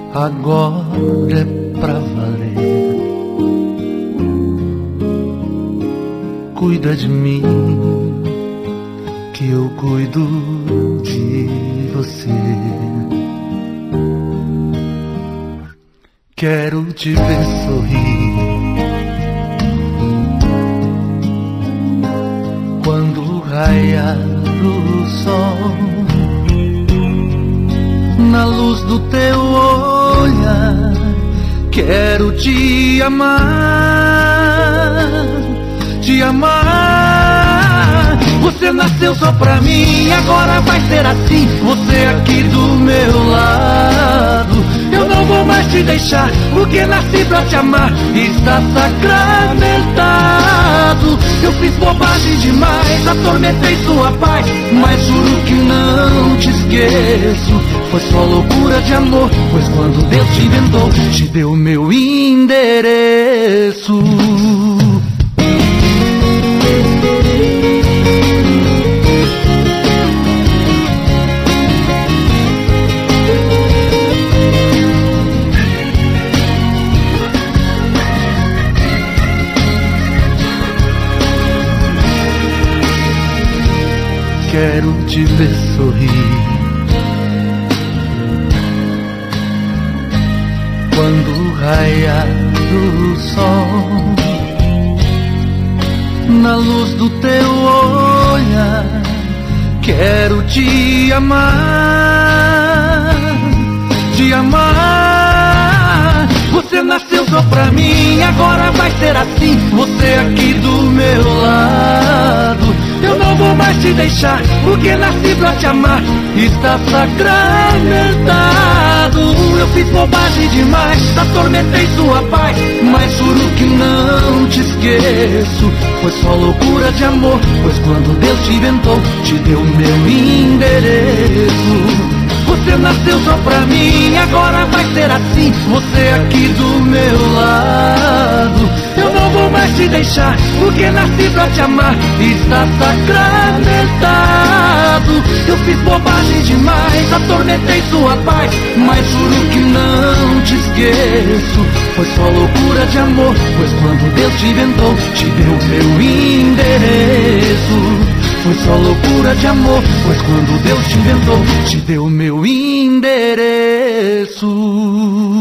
agora é pra valer. Cuida de mim, que eu cuido de você. Quero te ver sorrir quando raiar o sol, na luz do teu olhar. Quero te amar, te amar. Você nasceu só pra mim, agora vai ser assim. Você aqui do meu lado, eu não vou mais te deixar, porque nasci pra te amar. Está sacramentado. Eu fiz bobagem demais, atormentei sua paz, mas juro que não te esqueço. Foi só loucura de amor, pois quando Deus te inventou, te deu meu endereço. Quero te ver sorrir quando raiar o sol, na luz do teu olhar. Quero te amar, te amar. Você nasceu só pra mim, agora vai ser assim. Você aqui do meu lado, eu não vou mais te deixar, porque nasci pra te amar. Está sacramentado. Eu fiz bobagem demais, atormentei sua paz, mas juro que não te esqueço. Foi só loucura de amor, pois quando Deus te inventou, te deu meu endereço. Você nasceu só pra mim, agora vai ser assim. Você aqui do meu lado, eu não vou mais te deixar, porque nasci pra te amar. Está sacramentado. Eu fiz bobagem demais, atormentei sua paz, mas juro que não te esqueço. Foi só loucura de amor, pois quando Deus te inventou, te deu meu endereço. Foi só loucura de amor, pois quando Deus te inventou, te deu meu endereço.